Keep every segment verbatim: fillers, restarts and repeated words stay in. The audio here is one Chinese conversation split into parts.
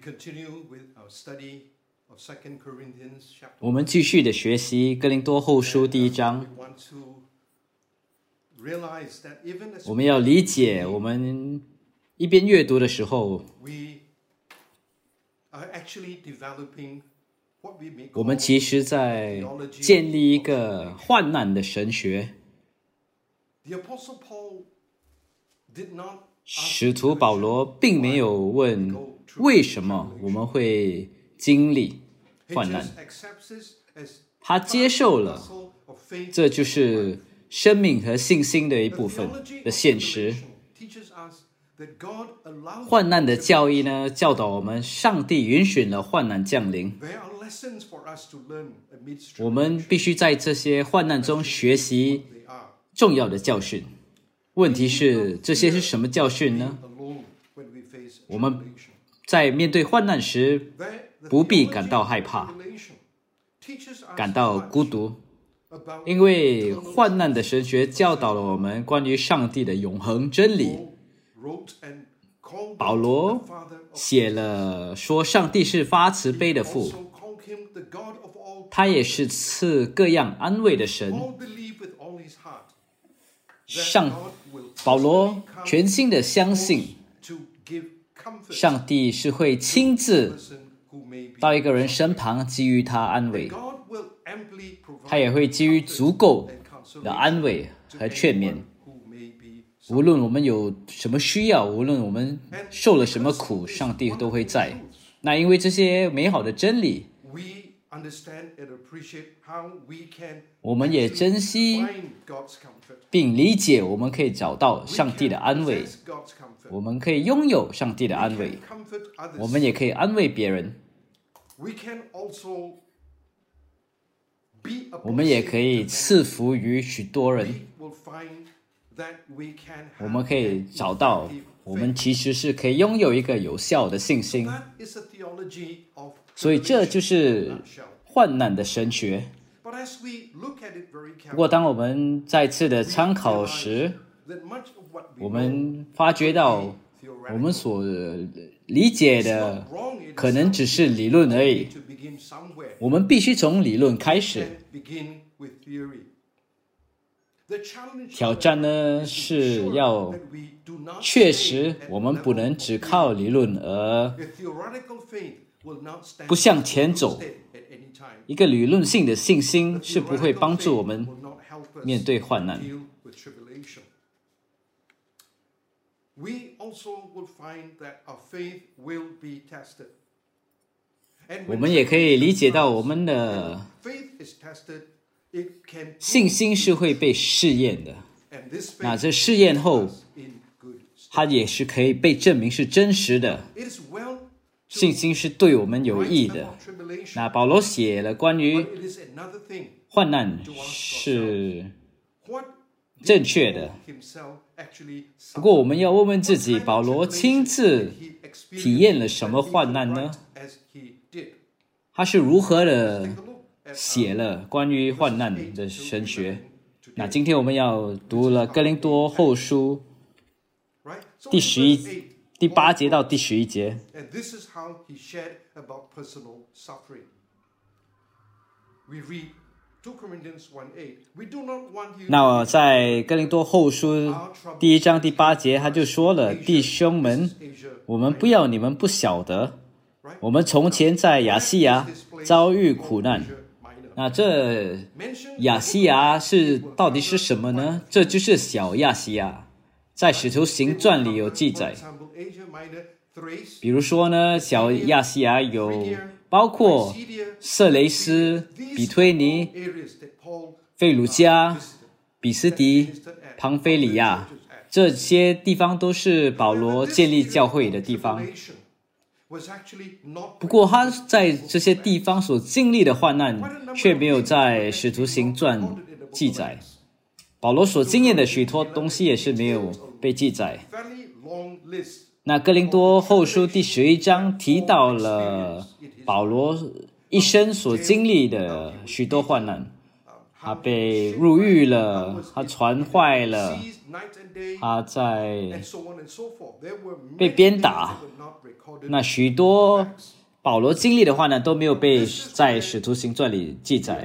我们继续的学习哥林多后书第一章。我们要理解，我们一边阅读的时候，我们其实在建立一个患难的神学。使徒保罗并没有问为什么我们会经历患难，他接受了，这就是生命和信心的一部分的现实。患难的教义呢，教导我们上帝允许了患难降临，我们必须在这些患难中学习重要的教训。问题是，这些是什么教训呢？我们在面对患难时，不必感到害怕，感到孤独，因为患难的神学教导了我们关于上帝的永恒真理。保罗写了说，上帝是发慈悲的父，他也是赐各样安慰的神。上保罗全心的相信，上帝是会亲自到一个人身旁给予他安慰，他也会给予足够的安慰和劝勉。无论我们有什么需要，无论我们受了什么苦，上帝都会在。那因为这些美好的真理，我们也珍惜并理解，我们可以找到上帝的安慰，我们可以拥有上帝的安慰，我们也可以安慰别人，我们也可以赐福于许多人。我们可以找到，我们其实是可以拥有一个有效的信心。所以这就是患难的神学。不过当我们再次的参考时，我们发觉到我们所理解的可能只是理论而已，我们必须从理论开始。挑战呢，是要确实我们不能只靠理论而不向前走。一个理论性的信心是不会帮助我们面对患难。我们也可以理解到，我们的信心是会被试验的，那这试验后，它也是可以被证明是真实的。信心是对我们有益的。那保罗写了关于患难是正确的，不过我们要问问自己，保罗亲自体验了什么患难呢？他是如何的写了关于患难的神学？那今天我们要读了哥林多后书第十一、第八节到第十一节。那在哥林多后书第一章第八节，他就说了：弟兄们，我们不要你们不晓得，我们从前在亚细亚遭遇苦难。那这亚细亚是到底是什么呢？这就是小亚细亚，在使徒行传里有记载。比如说呢，小亚细亚有包括色雷斯、比推尼、费鲁加、比斯迪、庞菲里亚，这些地方都是保罗建立教会的地方。不过他在这些地方所经历的患难却没有在使徒行传记载，保罗所经验的许多东西也是没有被记载。那哥林多后书第十一章提到了保罗一生所经历的许多患难，他被入狱了，他船坏了， 他在被鞭打，那许多保罗经历的话呢，都没有被在使徒行传里记载。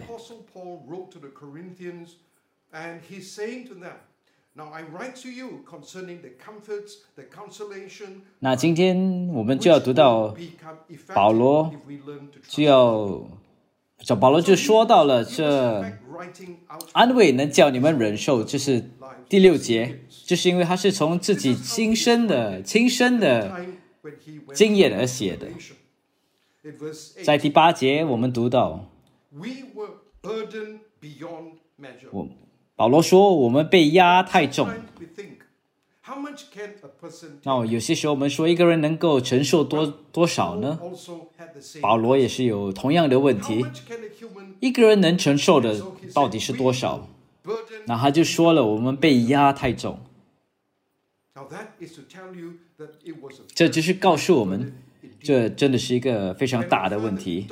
那今天我们就要读到保罗就要找保罗就说到了这安慰能叫你们忍受，这是第六节，就是因为他是从自己亲身的亲身的经验而写的。在第八节我们读到我保罗说我们被压太重。那有些时候我们说一个人能够承受多多少呢？保罗也是有同样的问题，一个人能承受的到底是多少？那他就说了我们被压太重，这就是告诉我们这真的是一个非常大的问题。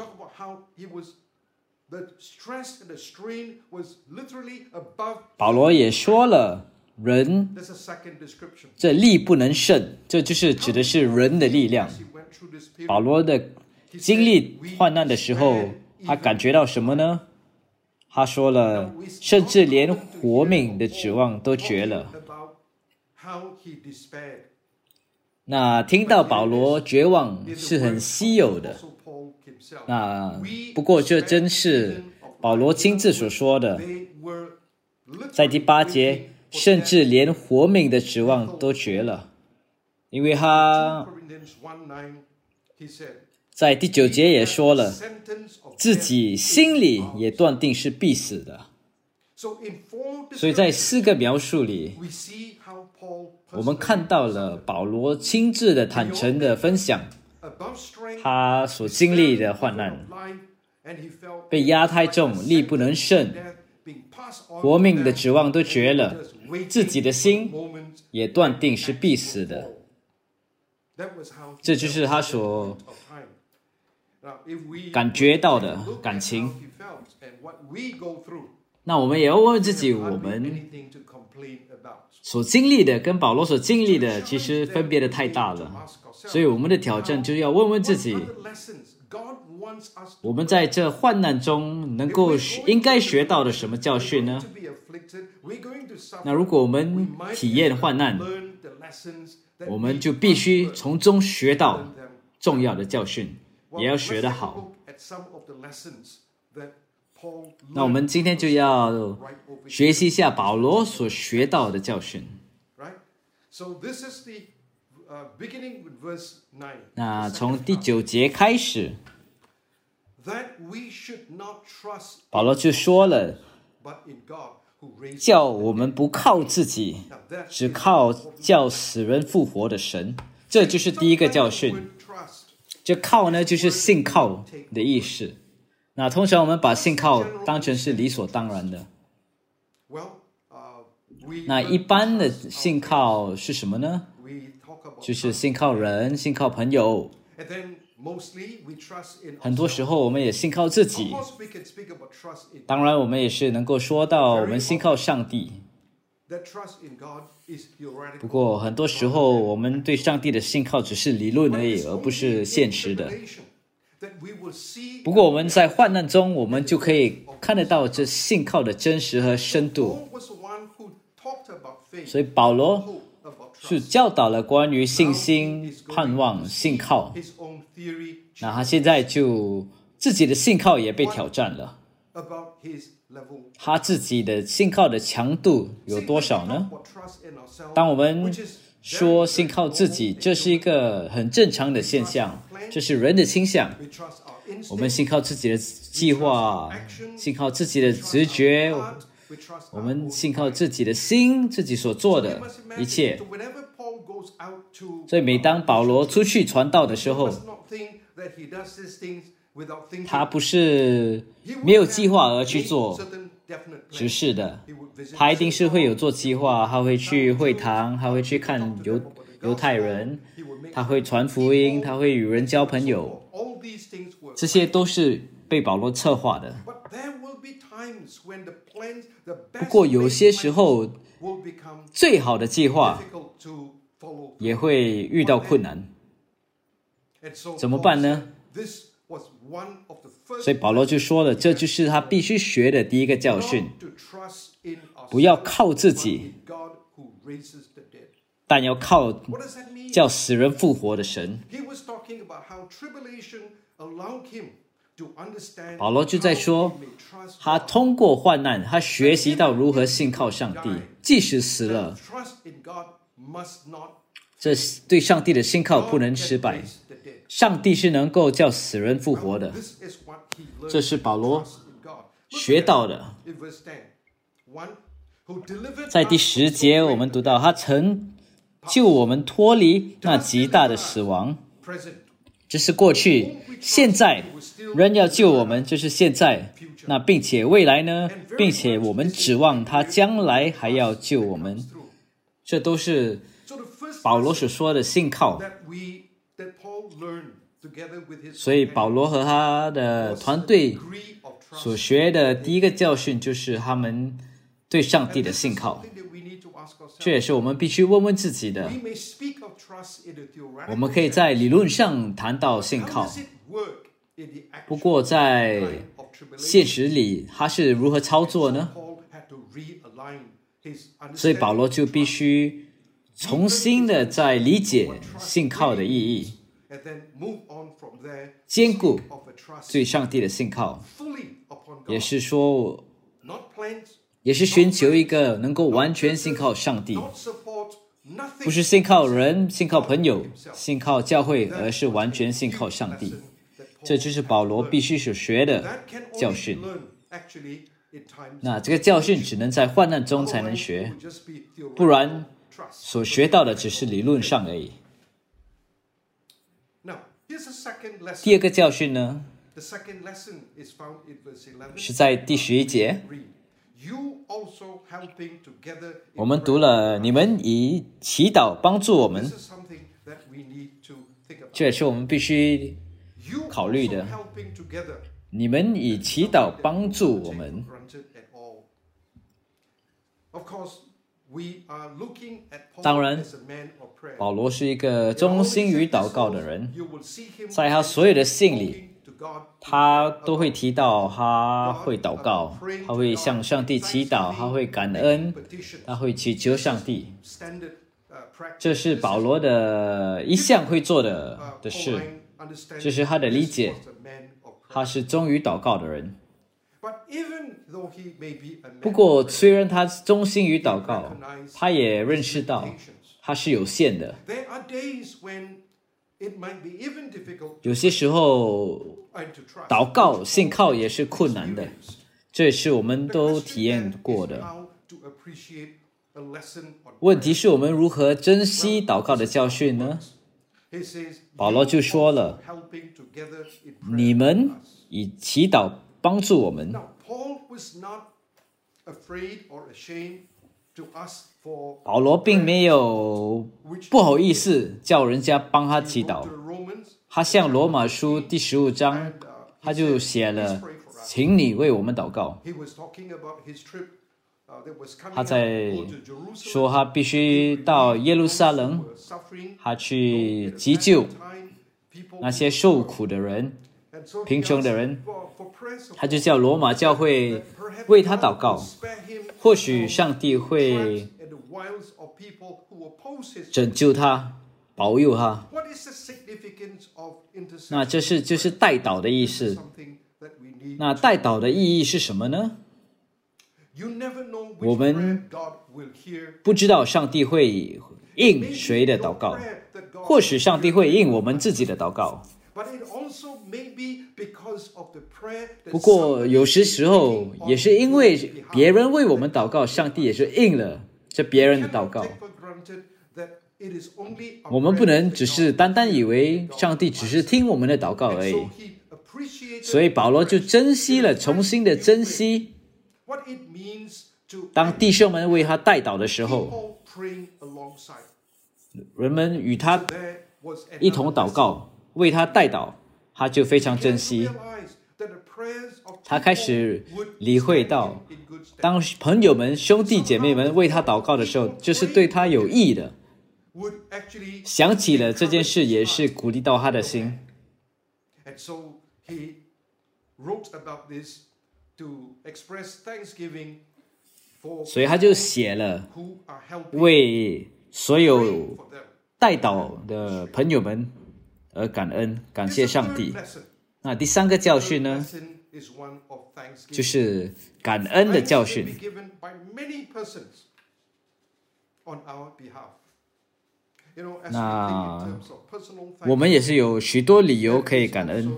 保罗也说了人这力不能胜，这就是指的是人的力量。保罗的经历患难的时候，他感觉到什么呢？他说了甚至连活命的指望都绝了。那听到保罗绝望是很稀有的，那不过这真是保罗亲自所说的。在第八节，甚至连活命的指望都绝了，因为他在第九节也说了自己心里也断定是必死的。所以在四个描述里，我们看到了保罗亲自的坦诚的分享他所经历的患难，被压太重，力不能胜，活命的指望都绝了，自己的心也断定是必死的。这就是他所感觉到的感情。那我们也要问问自己，我们所经历的跟保罗所经历的其实分别的太大了，所以我们的挑战就是要问问自己，我们在这患难中能够应该学到的什么教训呢？那如果我们体验患难，我们就必须从中学到重要的教训，也要学得好。那我们今天就要学习一下保罗所学到的教训。那从第九节开始，保罗就说了，叫我们不靠自己，只靠叫死人复活的神。这就是第一个教训。这靠呢，就是信靠的意思。那通常我们把信靠当成是理所当然的。那一般的信靠是什么呢？就是信靠人，信靠朋友。很多时候我们也信靠自己。当然我们也是能够说到我们信靠上帝。不过很多时候我们对上帝的信靠只是理论而已，而不是现实的。不过我们在患难中，我们就可以看得到这信靠的真实和深度。所以保罗是教导了关于信心、盼望、信靠。那他现在就自己的信靠也被挑战了。他自己的信靠的强度有多少呢？当我们说信靠自己，这是一个很正常的现象，这是人的倾向。我们信靠自己的计划，信靠自己的直觉，我们信靠自己的心，自己所做的一切。所以每当保罗出去传道的时候，他不是没有计划而去做执事的，他一定是会有做计划，他会去会堂，他会去看犹犹太人，他会传福音，他会与人交朋友，这些都是被保罗策划的。不过有些时候最好的计划也会遇到困难，怎么办呢？所以保罗就说了，这就是他必须学的第一个教训，不要靠自己，但要靠叫死人复活的神。保罗就在说，他通过患难，他学习到如何信靠上帝，即使死了，这对上帝的信靠不能失败。上帝是能够叫死人复活的，这是保罗学到的。在第十节我们读到，他曾救我们脱离那极大的死亡，这是过去，现在人要救我们，这是现在，那并且未来呢，并且我们指望他将来还要救我们，这都是保罗所说的信靠。所以保罗和他的团队所学的第一个教训就是他们对上帝的信靠，这也是我们必须问问自己的。我们可以在理论上谈到信靠，不过在现实里它是如何操作呢？所以保罗就必须重新的在理解信靠的意义，坚固对上帝的信靠，也是说也是寻求一个能够完全信靠上帝，不是信靠人，信靠朋友，信靠教会，而是完全信靠上帝。这就是保罗必须所学的教训。那这个教训只能在患难中才能学，不然所学到的只是理论上而已。第二个教训呢，是在第十一节，我们读了，你们以祈祷帮助我们，这也是我们必须考虑的。你们以祈祷帮助我们。当然，保罗是一个忠心于祷告的人，在他所有的信里，他都会提到他会祷告，他会向上帝祈祷，他会感恩，他会祈求上帝。这是保罗的一项会做的的事，这是他的理解，他是忠于祷告的人。不过虽然他忠心于祷告，他也认识到他是有限的，有些时候祷告信靠也是困难的，这也是我们都体验过的。问题是我们如何珍惜祷告的教训呢？保罗就说了，你们以祈祷帮助我们。保罗并没有不好意思叫人家帮他祈祷，他向罗马书第十五章他就写了，请你为我们祷告。他在说他必须到耶路撒冷，他去急救那些受苦的人，贫穷的人，他就叫罗马教会为他祷告，或许上帝会拯救他，保佑他。那这是就是代祷的意思。那代祷的意义是什么呢？我们不知道上帝会应谁的祷告，或许上帝会应我们自己的祷告。不过有些时候也是因为别人为我们祷告，上帝也是应了这别人的祷告。我们不能只是单单以为上帝只是听我们的祷告而已。所以保罗就珍惜了，重新的珍惜，当弟兄们为他代祷的时候，人们与他一同祷告，为他代祷，他就非常珍惜。 他开始理会到，当朋友们、兄弟姐妹们为他祷告的时候，这是对他有益的。想起了这件事，也是鼓励到他的心。所以他就写了为所有代祷的朋友们而感恩，感谢上帝。那第三个教训呢，就是感恩的教训。那我们也是有许多理由可以感恩。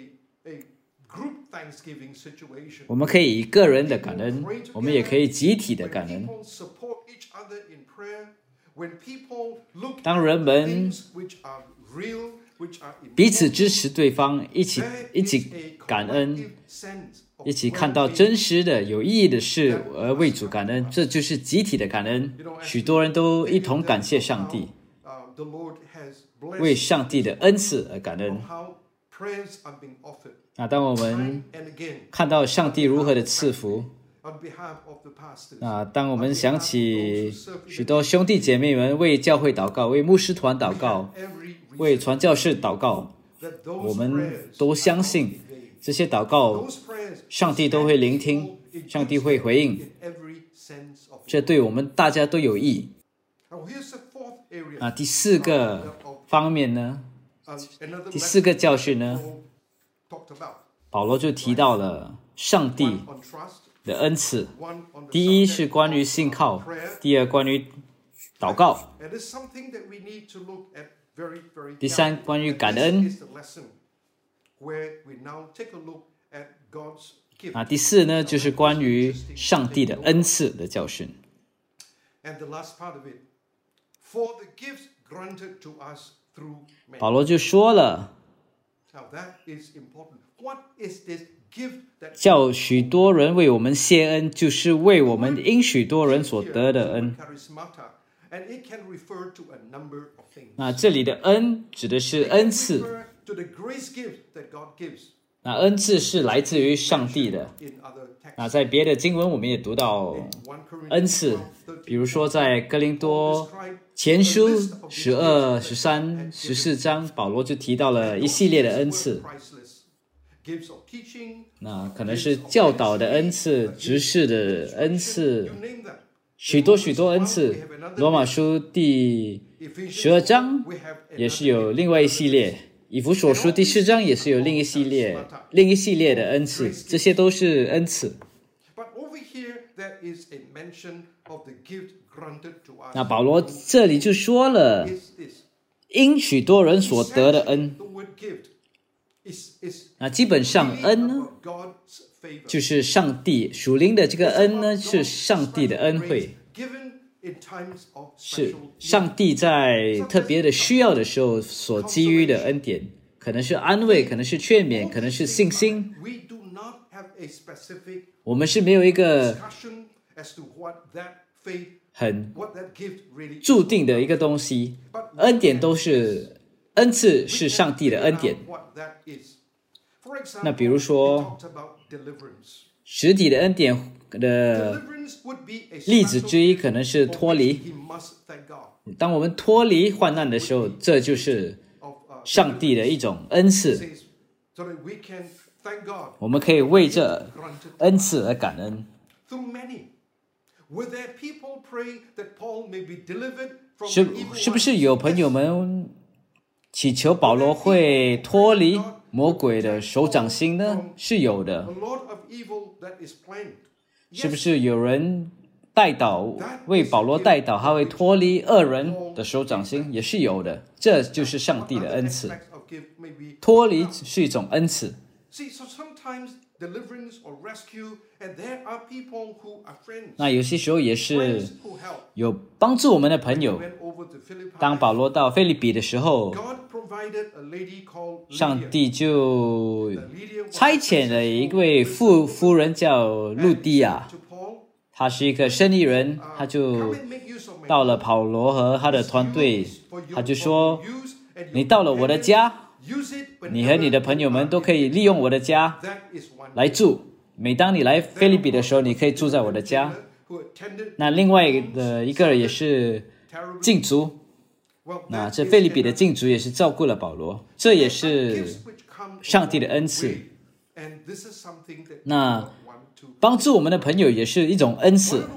我们可以以个人的感恩，我们也可以集体的感恩。当人们彼此支持对方，一起一起感恩，一起看到真实的有意义的事而为主感恩，这就是集体的感恩。许多人都一同感谢上帝，为上帝的恩赐而感恩。那当我们看到上帝如何的赐福，那当我们想起许多兄弟姐妹们为教会祷告，为牧师团祷告，为传教士祷告，我们都相信这些祷告上帝都会聆听，上帝会回应，这对我们大家都有益。那第四个方面呢，第四个教训呢，保罗就提到了上帝的恩赐。第一是关于信靠，第二关于祷告，第三关于感恩，啊，第四呢就是关于上帝的恩赐的教训。保罗就说了，叫许多人为我们谢恩，就是为我们因许多人所得的恩。那这里的恩指的是恩赐，那恩赐是来自于上帝的。那在别的经文我们也读到恩赐，比如说在哥林多前书十二、十三、十四章，保罗就提到了一系列的恩赐。那可能是教导的恩赐、执事的恩赐，许多许多恩赐。罗马书第十二章也是有另外一系列，以弗所书第四章也是有另一系列另一系列的恩赐，这些都是恩赐。那保罗这里就说了，因许多人所得的恩。那基本上恩呢，就是上帝属灵的这个恩呢，是上帝的恩惠，是上帝在特别的需要的时候所给予的恩典，可能是安慰，可能是劝勉，可能是信心。我们是没有一个很注定的一个东西，恩典都是恩赐，是上帝的恩典。那比如说实体的恩典的例子之一可能是脱离。当我们脱离患难的时候，这就是上帝的一种恩赐，我们可以为这恩赐而感恩。是是不是有朋友们祈求保罗会脱离魔鬼的手掌心呢？是有的。是不是有人代祷为保罗代祷，他会脱离恶人的手掌心？也是有的。这就是上帝的恩赐，脱离是一种恩赐。那有些时候也是有帮助我们的朋友。当保罗到腓立比的时候，上帝就差遣了一位妇夫人叫路地亚，她是一个生意人，她就到了保罗和他的团队，他就说，你到了我的家， 你和你的朋友们都可以利用我的家来住。每当你来腓立比的时候，你可以住在我的家。那另外的一个也是禁足，那这腓立比的禁足也是照顾了保罗，这也是上帝的恩赐。那帮助我们的朋友也是一种恩赐。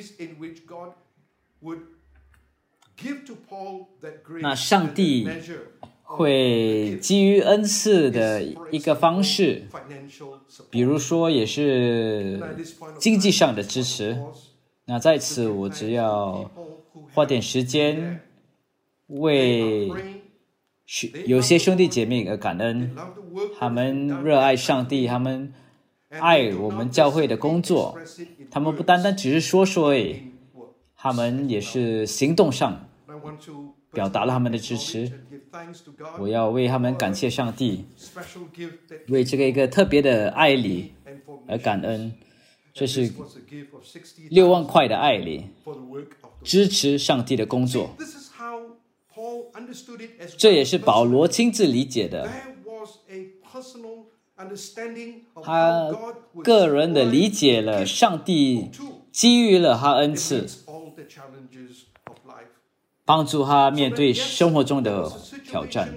那上帝会基于恩赐的一个方式，比如说也是经济上的支持。那在此我只要花点时间为有些兄弟姐妹而感恩，他们热爱上帝，他们爱我们教会的工作，他们不单单只是说说而已，他们也是行动上表达了他们的支持。我要为他们感谢上帝，为这个一个特别的爱礼而感恩。这是六万块的爱礼，支持上帝的工作。这也是保罗亲自理解的，他个人的理解了上帝给予了他恩赐，帮助他面对生活中的挑战。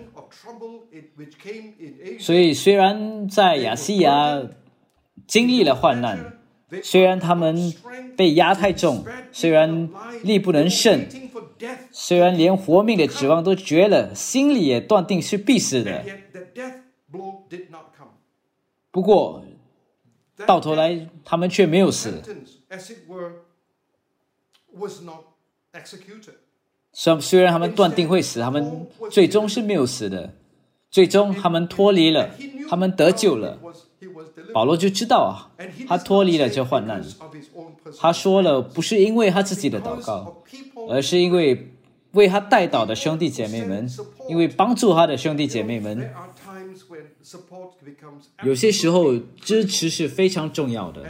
所以虽然在亚细亚经历了患难，虽然他们被压太重，虽然力不能胜，虽然连活命的指望都绝了，心里也断定是必死的，不过到头来他们却没有死。虽然他们断定会死，他们最终是没有死的，最终他们脱离了，他们得救了。保罗就知道啊，他脱离了这患难。他说了，不是因为他自己的祷告，而是因为为他代祷的兄弟姐妹们，因为帮助他的兄弟姐妹们。有些时候支持是非常重要的，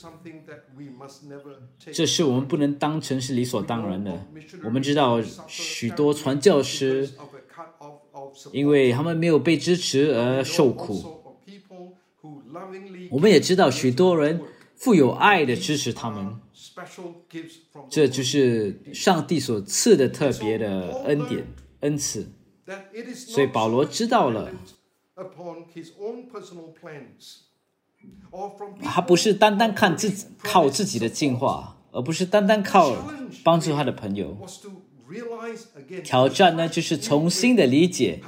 这是我们不能当成是理所当然的。我们知道许多传教士因为他们没有被支持而受苦，我们也知道许多人富有爱的支持他们，这就是上帝所赐的特别的恩典恩赐。所以保罗知道了，他不是单单看自己靠自己的进化，而不是单单靠帮助他的朋友。挑战呢，就是重新的理解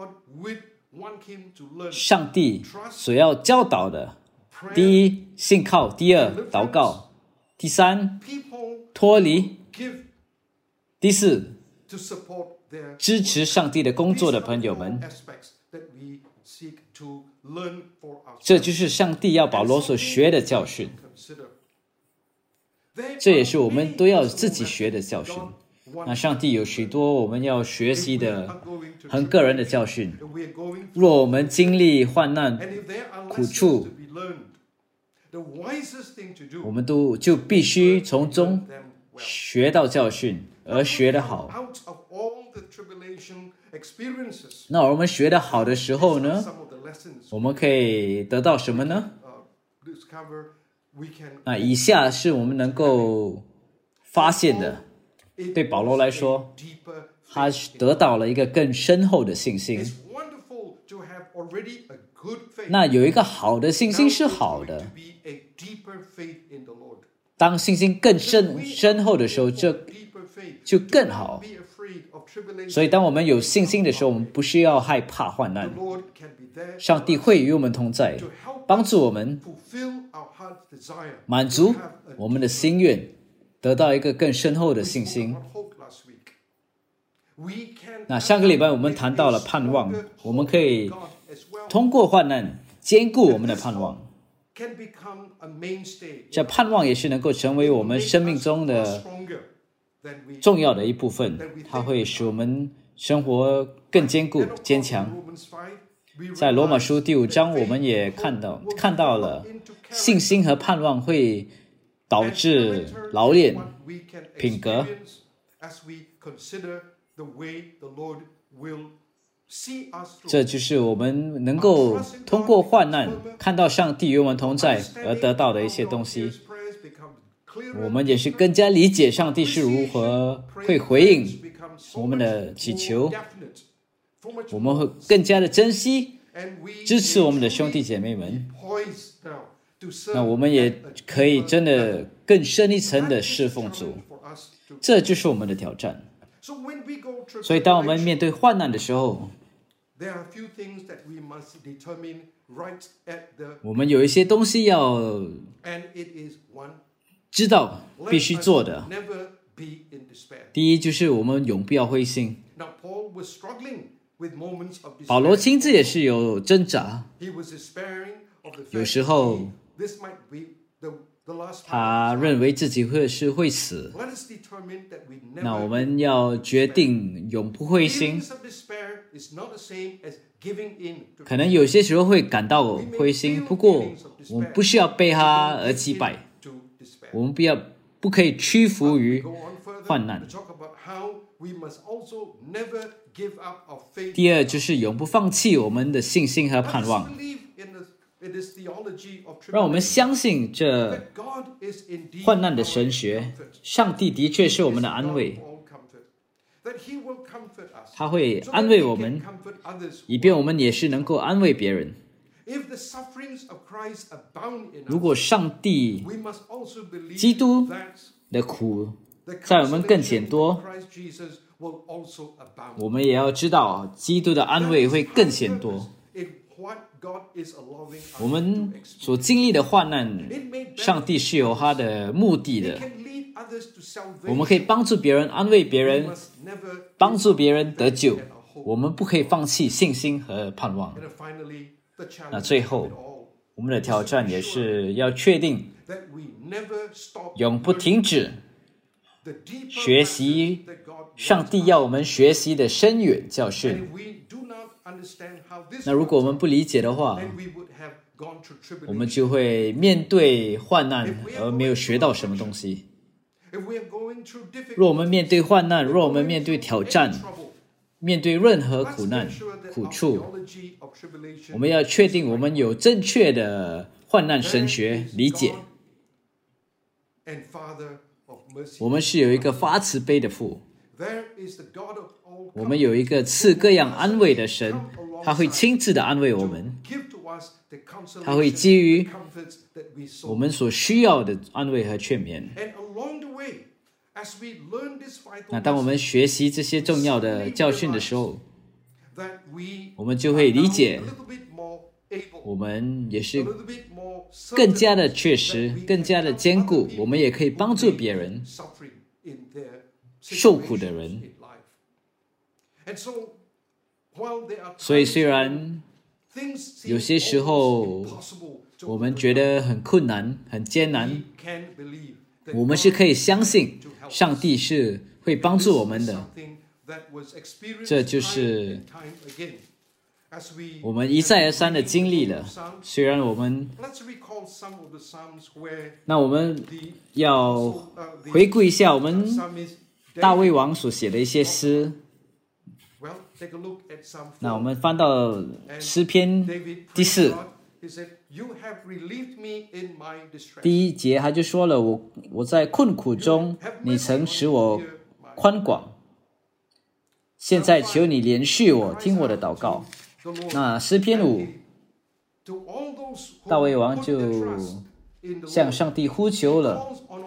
上帝所要教导的：第一，信靠；第二，祷告；第三，脱离；第四，支持上帝的工作的朋友们。这就是上帝要保罗所学的教训，这也是我们都要自己学的教训。那上帝有许多我们要学习的很个人的教训，若我们经历患难苦处，我们都就必须从中学到教训，而学得好。那我们学得好的时候呢，我们可以得到什么呢？那以下是我们能够发现的。对保罗来说，他得到了一个更深厚的信心。那有一个好的信心是好的，当信心更深深厚的时候，这就更好。所以当我们有信心的时候，我们不需要害怕患难，上帝会与我们同在，帮助我们满足我们的心愿，得到一个更深厚的信心。那上个礼拜我们谈到了盼望，我们可以通过患难坚固我们的盼望，这盼望也是能够成为我们生命中的重要的一部分，它会使我们生活更坚固坚强。在罗马书第五章我们也看到看到了信心和盼望会导致劳练品格。 这就是我们能够通过患难看到上帝与我们同在而得到的一些东西。我们也是更加理解上帝是如何会回应我们的祈求，我们会更加的珍惜支持我们的兄弟姐妹们，那我们也可以真的更深一层的侍奉主，这就是我们的挑战。所以当我们面对患难的时候，我们有一些东西要知道必须做的。第一就是我们永不要灰心。保罗亲自也是有挣扎，有时候他认为自己会是会死，那我们要决定永不灰心。可能有些时候会感到灰心，不过我们不需要被他而击败，我们不要不可以屈服于患难。第二就是永不放弃我们的信心和盼望，让我们相信这患难的神学，上帝的确是我们的安慰，他会安慰我们，以便我们也是能够安慰别人。如果上帝基督的苦在我们更显多，我们也要知道基督的安慰会更显多。我们所经历的患难，上帝是有他的目的的，我们可以帮助别人，安慰别人，帮助别人得救，我们不可以放弃信心和盼望。那最后我们的挑战也是要确定永不停止学习上帝要我们学习的深远教训。那如果我们不理解的话，我们就会面对患难而没有学到什么东西。若我们面对患难，若我们面对挑战，面对任何苦难苦处，我们要确定我们有正确的患难神学理解。我们是有一个发慈悲的父，我们有一个赐各样安慰的神，他会亲自的安慰我们，他会基于我们所需要的安慰和劝勉。那当我们学习这些重要的教训的时候，我们就会理解我们也是更加的确实，更加的坚固，我们也可以帮助别人受苦的人。所以虽然有些时候我们觉得很困难很艰难，我们是可以相信上帝是会帮助我们的。这就是我们一再而三的经历了。虽然我们那我们要回顾一下我们大卫王所写的一些诗。那我们翻到诗篇第四第一节，他就说了，我我在困苦中，你曾使我宽广，现在求你怜恤我，听我的祷告。那诗篇五，大卫王就向上帝呼求了。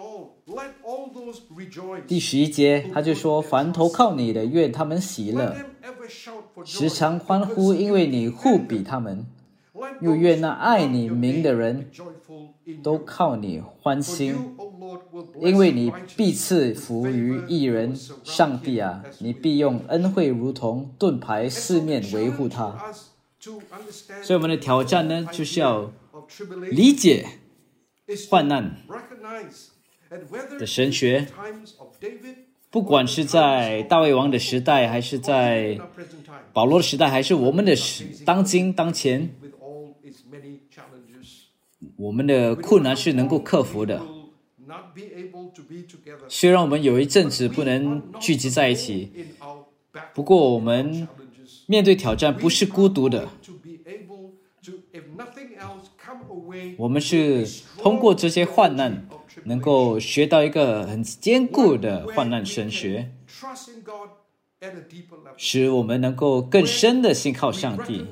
第十一节，他就说，凡投靠你的，愿他们喜乐，时常欢呼，因为你护庇他们。又愿那爱你名的人都靠你欢心，因为你必赐福于义人。上帝啊，你必用恩惠如同盾牌四面维护他。所以我们的挑战呢，就是要理解患难的神学，不管是在大卫王的时代，还是在保罗的时代，还是我们的当今当前，我们的困难是能够克服的。虽然我们有一阵子不能聚集在一起，不过我们面对挑战不是孤独的，我们是通过这些患难能够学到一个很坚固的患难神学，使我们能够更深的信靠上帝。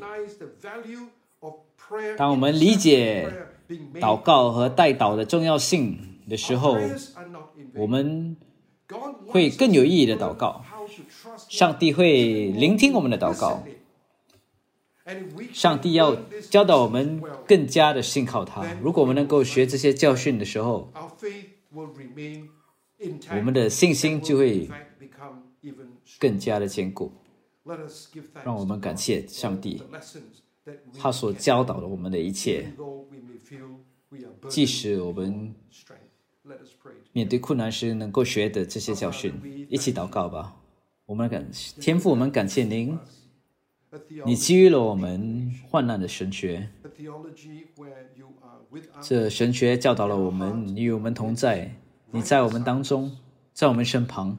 当我们理解祷告和代祷的重要性的时候，我们会更有意义的祷告，上帝会聆听我们的祷告，上帝要教导我们更加的信靠他。如果我们能够学这些教训的时候，我们的信心就会更加的坚固。让我们感谢上帝，他所教导了我们的一切，即使我们面对困难时能够学的这些教训。一起祷告吧。我们感天父，我们感谢您，你给予了我们患难的神学，这神学教导了我们，你与我们同在，你在我们当中，在我们身旁。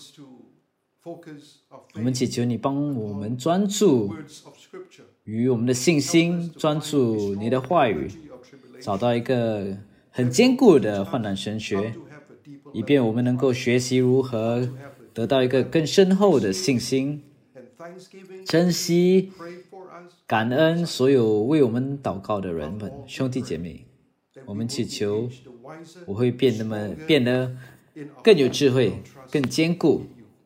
我们祈求你帮我们专注于我们的信心，专注你的话语，找到一个很坚固的患难神学，以便我们能够学习如何得到一个更深厚的信心，珍惜感恩所有为我们祷告的人们，兄弟姐妹。我们祈求我会变得么变得更有智慧，更坚固。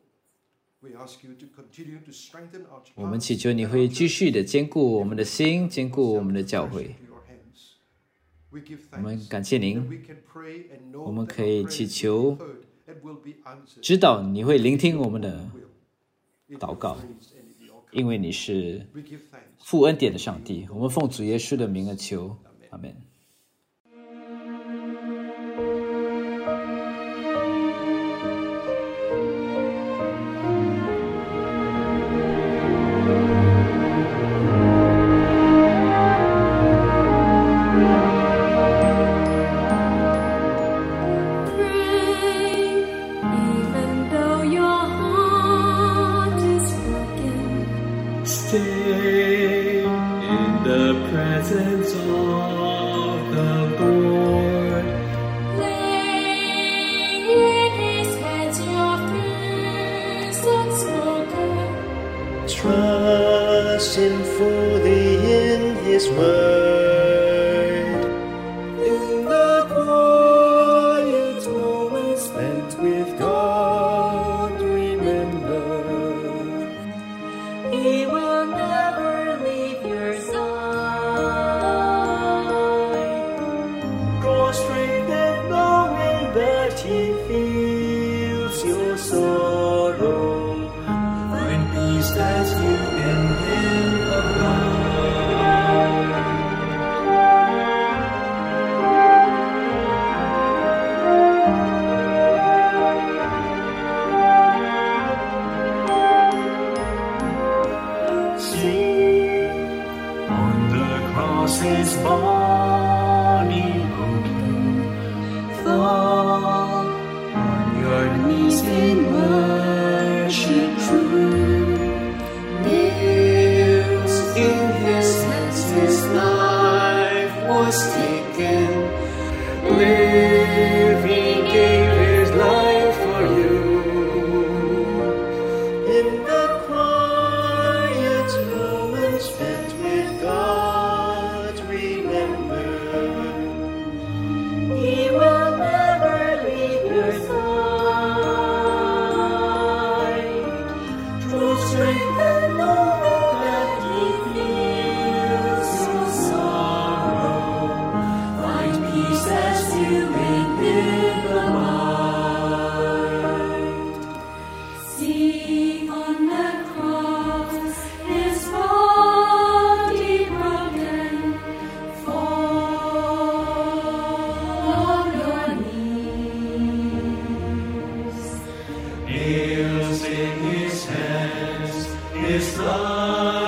我们祈求你会继续的坚固我们的心，坚固我们的教会。我们感谢您，我们可以祈求知道你会聆听我们的祷告，因为你是父恩典的上帝。我们奉主耶稣的名而求，阿们。 Stay in the presence of the Lord. Lay in His hands your fears unspoken. Trust Him fully in His word. In the quiet moments spent with God, remember He will never leave your side. Draw strength and knowing that He feels your sorrow. Find peace as you in Him abide. See, on the cross His body broken, fall on your knees in worship true. Nails in His hands, His life was taken. Living gave His life for you. In the quiet moments spent with God, remember He will never leave your side. Draw strength and knowing that He feels your sorrow. Find peace as you in Him abide. See on the cross His body broken, fall on your knees. Nails in His hands, His life